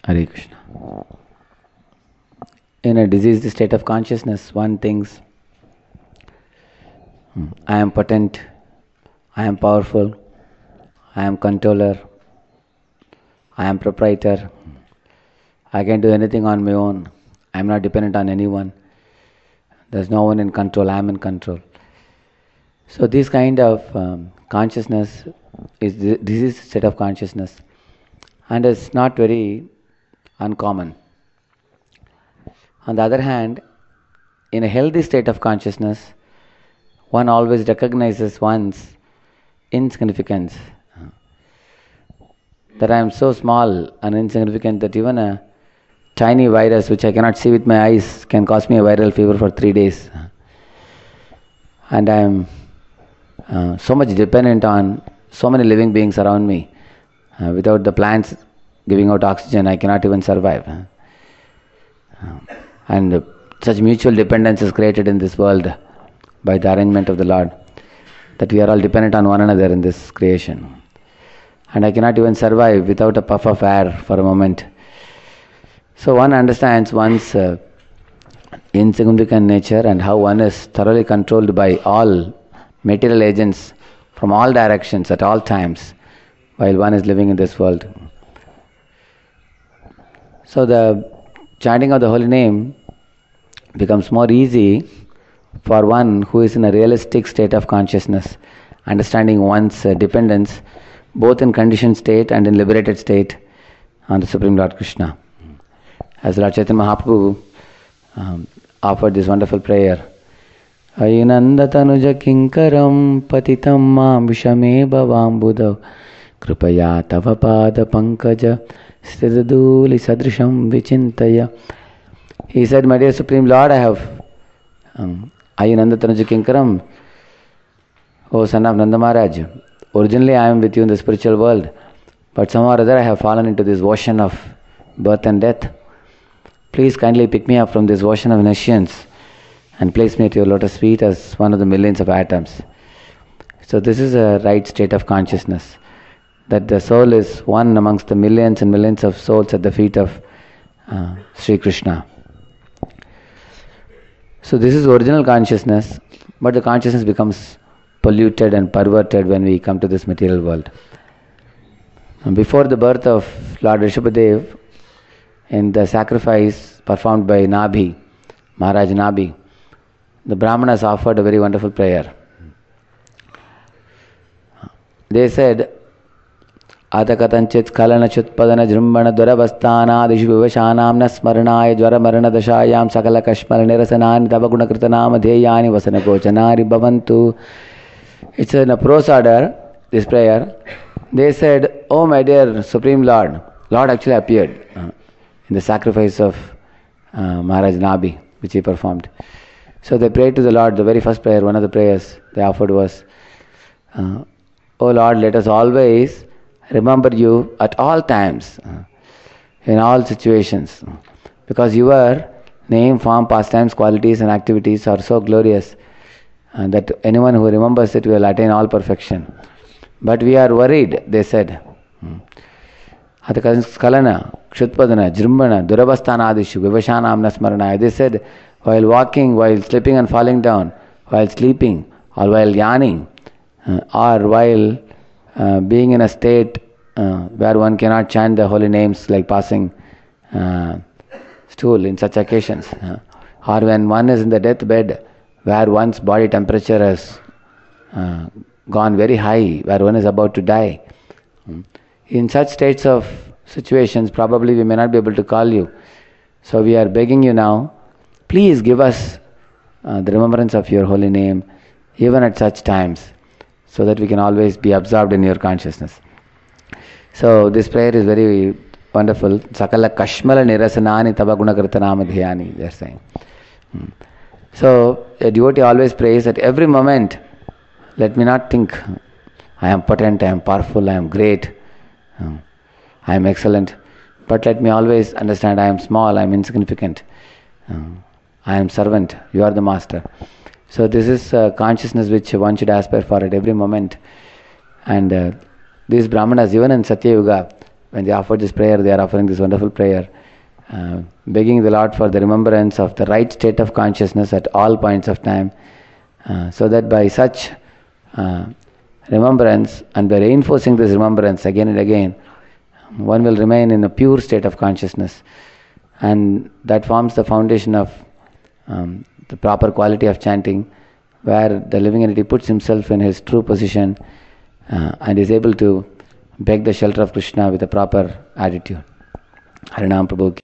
Hare Krishna. In a diseased state of consciousness, one thinks, I am potent, I am powerful, I am controller, I am proprietor, I can do anything on my own, I am not dependent on anyone, there is no one in control, I am in control. So this kind of consciousness is this state of consciousness, and it's not very uncommon. On the other hand, in a healthy state of consciousness, one always recognizes one's insignificance. That I am so small and insignificant that even a tiny virus which I cannot see with my eyes can cause me a viral fever for 3 days. And I am so much dependent on so many living beings around me. Without the plants giving out oxygen, I cannot even survive. And such mutual dependence is created in this world by the arrangement of the Lord, that we are all dependent on one another in this creation. And I cannot even survive without a puff of air for a moment. So one understands one's insignificant nature and how one is thoroughly controlled by all material agents from all directions at all times while one is living in this world. So the chanting of the holy name becomes more easy for one who is in a realistic state of consciousness, understanding one's dependence both in conditioned state and in liberated state on the Supreme Lord Krishna. As Lord Chaitanya Mahaprabhu offered this wonderful prayer, Ayinanda tanuja kinkaram patitam mam vishame bhavam buddha kripaya tava pada pankaja stidaduli sadrisham vichintaya. He said, my dear Supreme Lord, I have Ayinanda tanuja kinkaram, O son of Nanda Maharaj, originally I am with you in the spiritual world, but somehow or other I have fallen into this ocean of birth and death. Please kindly pick me up from this ocean of nescience and place me at your lotus feet as one of the millions of atoms. So this is a right state of consciousness, that the soul is one amongst the millions and millions of souls at the feet of Sri Krishna. So this is original consciousness, but the consciousness becomes polluted and perverted when we come to this material world. And before the birth of Lord Rishabhadev, in the sacrifice performed by Nabhi, Maharaj Nabhi, the Brahmanas offered a very wonderful prayer. They said, Adakatanchit skalana chutpadana jrimbana dvaravasthana dishu vivashanam nasmaranaya dvara marana dashayam sakala kashmala nirasanani tabaguna kritanama dheyani vasana gochanari bhavantu. It's in a prose order, this prayer. They said, oh my dear Supreme Lord, Lord actually appeared in the sacrifice of Maharaj Nabhi, which he performed. So they prayed to the Lord. The very first prayer, one of the prayers they offered was, oh Lord, let us always remember you at all times, in all situations, because your name, form, pastimes, qualities and activities are so glorious that anyone who remembers it will attain all perfection. But we are worried, they said. Skalana, Kshutpadana, Jrimbana, Duravasthanadishu, Vivashanam Nasmaranaya. They said, while walking, while slipping and falling down, while sleeping, or while yawning, or while being in a state where one cannot chant the holy names, like passing stool in such occasions, or when one is in the deathbed where one's body temperature has gone very high, where one is about to die. In such states of situations, probably we may not be able to call you. So we are begging you now, please give us the remembrance of your holy name, even at such times, so that we can always be absorbed in your consciousness. So this prayer is very wonderful. Sakala kashmala nirasanani tabaguna kritanama dhyani, they are saying. So a devotee always prays at every moment, let me not think, I am potent, I am powerful, I am great, I am excellent, but let me always understand I am small, I am insignificant, I am servant, you are the master. So this is consciousness which one should aspire for at every moment. And these Brahmanas, even in Satya Yuga, when they offer this prayer, they are offering this wonderful prayer, begging the Lord for the remembrance of the right state of consciousness at all points of time, so that by such remembrance and by reinforcing this remembrance again and again, one will remain in a pure state of consciousness, and that forms the foundation of the proper quality of chanting, where the living entity puts himself in his true position and is able to beg the shelter of Krishna with a proper attitude. Harinam Prabhu.